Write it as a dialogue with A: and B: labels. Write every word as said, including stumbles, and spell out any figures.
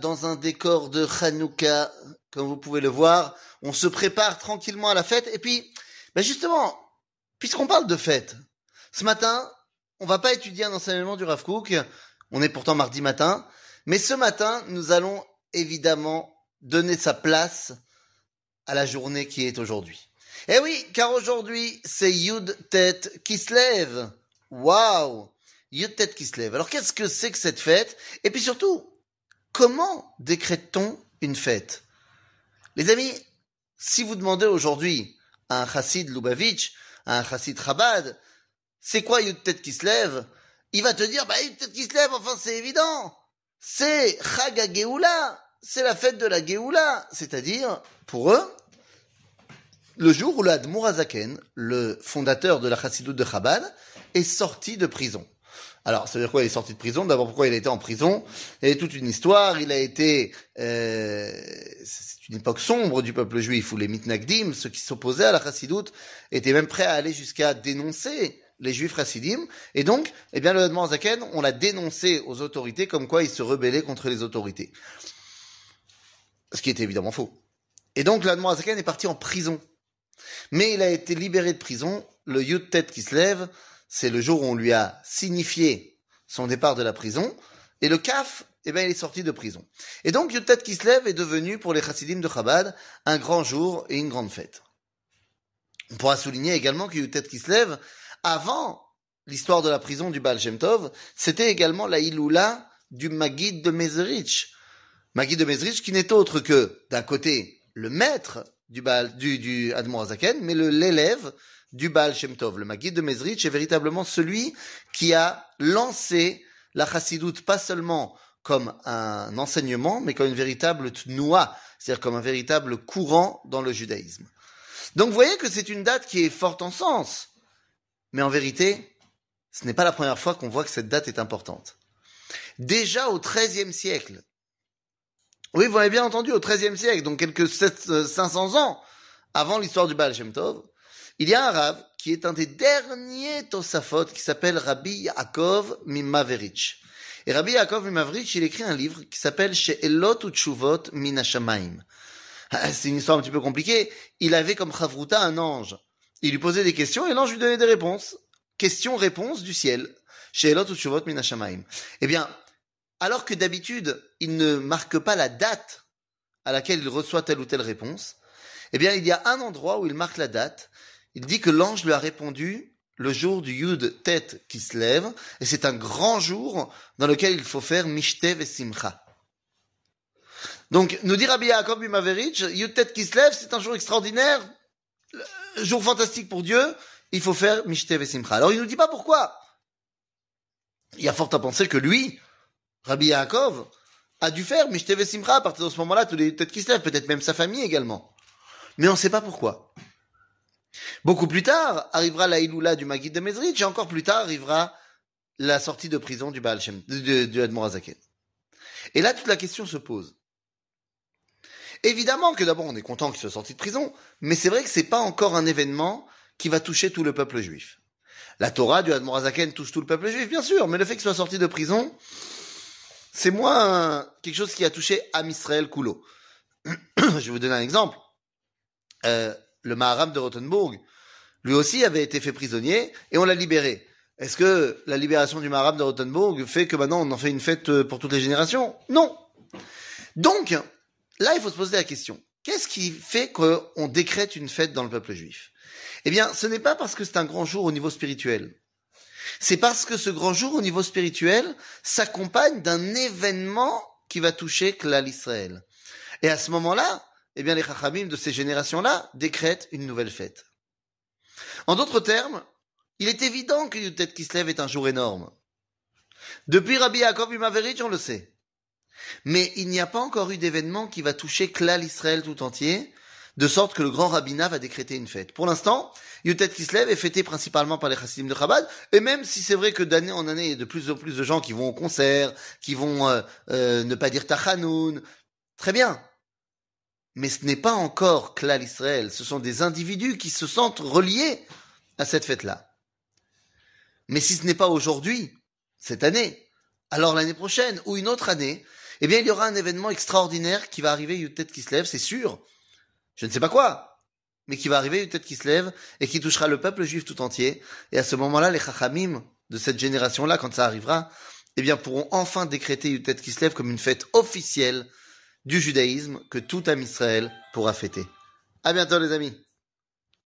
A: dans un décor de Hanouka, comme vous pouvez le voir. On se prépare tranquillement à la fête. Et puis, ben justement, puisqu'on parle de fête, ce matin, on va pas étudier un enseignement du Rav Kook. On est pourtant mardi matin. Mais ce matin, nous allons évidemment donner sa place à la journée qui est aujourd'hui. Eh oui, car aujourd'hui, c'est Yud Tet Kislev. Waouh! Yud Tet Kislev. Alors, qu'est-ce que c'est que cette fête? Et puis surtout, comment décrète-t-on une fête? Les amis, si vous demandez aujourd'hui à un chassid Lubavitch, à un chassid Chabad, c'est quoi Yud Tet Kislev? Il va te dire, bah Yud Tet Kislev, enfin c'est évident. C'est Chag HaGeoula. C'est la fête de la Géoula. C'est-à-dire, pour eux, le jour où l'Admour HaZaken, le fondateur de la chassidoute de Chabad, est sorti de prison. Alors, ça veut dire quoi, il est sorti de prison? D'abord, pourquoi il a été en prison? Il y a toute une histoire. Il a été... Euh, c'est une époque sombre du peuple juif, où les mitnagdim, ceux qui s'opposaient à la chassidoute, étaient même prêts à aller jusqu'à dénoncer les juifs chassidim. Et donc, eh bien, le Admour HaZaken, on l'a dénoncé aux autorités, comme quoi il se rebellait contre les autorités. Ce qui était évidemment faux. Et donc, l'Admour HaZaken est parti en prison. Mais il a été libéré de prison. Le Yud Tet Kislev, c'est le jour où on lui a signifié son départ de la prison. Et le Kaf, eh ben, il est sorti de prison. Et donc, Yud Tet Kislev est devenu, pour les chassidim de Chabad, un grand jour et une grande fête. On pourra souligner également que Yud Tet Kislev, avant l'histoire de la prison du Baal Shem Tov, c'était également la Iloula du Maggid de Mezrich. Maggid de Mezrich qui n'est autre que, d'un côté, le maître du, Baal, du, du Admour HaZaken, mais le, l'élève du Baal Shem Tov. Le Maggid de Mezrich est véritablement celui qui a lancé la chassidoute, pas seulement comme un enseignement, mais comme une véritable tnoua, c'est-à-dire comme un véritable courant dans le judaïsme. Donc vous voyez que c'est une date qui est forte en sens, mais en vérité, ce n'est pas la première fois qu'on voit que cette date est importante. Déjà au treizième siècle, oui, vous l'avez bien entendu, au treizième siècle, donc quelques cinq cents ans avant l'histoire du Baal Shem Tov, il y a un Rav qui est un des derniers Tosafot qui s'appelle Rabbi Yaakov Mimaverich. Et Rabbi Yaakov Mimaverich, il écrit un livre qui s'appelle She'elot u'tshuvot min hashamayim. C'est une histoire un petit peu compliquée. Il avait comme chavruta un ange. Il lui posait des questions et l'ange lui donnait des réponses. Questions-réponses du ciel. She'elot u'tshuvot min hashamayim. Eh bien, alors que d'habitude, il ne marque pas la date à laquelle il reçoit telle ou telle réponse, eh bien, il y a un endroit où il marque la date. Il dit que l'ange lui a répondu le jour du Yud Tet Kislev, et c'est un grand jour dans lequel il faut faire Mishtev et Simcha. Donc, nous dit Rabbi Yaakov Mimaverich, Yud Tet Kislev, c'est un jour extraordinaire, jour fantastique pour Dieu, il faut faire Mishtev et Simcha. Alors, il nous dit pas pourquoi. Il y a fort à penser que lui, Rabbi Yaakov, a dû faire Mishtev et Simcha à partir de ce moment-là, tous les Yud Tet Kislev, peut-être même sa famille également. Mais on ne sait pas pourquoi. Beaucoup plus tard arrivera la Iloula du Maggid de Mezrich, et encore plus tard arrivera la sortie de prison du Baal Shem, du, du Admour HaZaken. Et là, toute la question se pose. Évidemment que d'abord, on est content qu'il soit sorti de prison, mais c'est vrai que c'est pas encore un événement qui va toucher tout le peuple juif. La Torah du Admour HaZaken touche tout le peuple juif, bien sûr, mais le fait qu'il soit sorti de prison, c'est moins quelque chose qui a touché Am Israël Kulo. Je vais vous donner un exemple. Euh, le Maharam de Rothenburg, lui aussi avait été fait prisonnier et on l'a libéré. Est-ce que la libération du Maharam de Rothenburg fait que maintenant on en fait une fête pour toutes les générations? Non. Donc, là il faut se poser la question. Qu'est-ce qui fait qu'on décrète une fête dans le peuple juif? Eh bien, ce n'est pas parce que c'est un grand jour au niveau spirituel. C'est parce que ce grand jour au niveau spirituel s'accompagne d'un événement qui va toucher Klal Israël. Et à ce moment-là, eh bien, les Chachamim de ces générations-là décrètent une nouvelle fête. En d'autres termes, il est évident que Yud Tet Kislev est un jour énorme. Depuis Rabbi Yaakov Mimaverich, on le sait. Mais il n'y a pas encore eu d'événement qui va toucher Klal Israël tout entier, de sorte que le grand rabbinat va décréter une fête. Pour l'instant, Yud Tet Kislev est fêté principalement par les chassidim de Chabad, et même si c'est vrai que d'année en année, il y a de plus en plus de gens qui vont au concert, qui vont euh, euh, ne pas dire Tachanoun, très bien. Mais ce n'est pas encore Klal Israël, ce sont des individus qui se sentent reliés à cette fête-là. Mais si ce n'est pas aujourd'hui, cette année, alors l'année prochaine ou une autre année, eh bien, il y aura un événement extraordinaire qui va arriver, Yutet Kislev, c'est sûr. Je ne sais pas quoi, mais qui va arriver, Yutet Kislev, et qui touchera le peuple juif tout entier. Et à ce moment-là, les Chachamim de cette génération-là, quand ça arrivera, eh bien, pourront enfin décréter Yutet Kislev comme une fête officielle du judaïsme que tout Am Israël pourra fêter. À bientôt, les amis.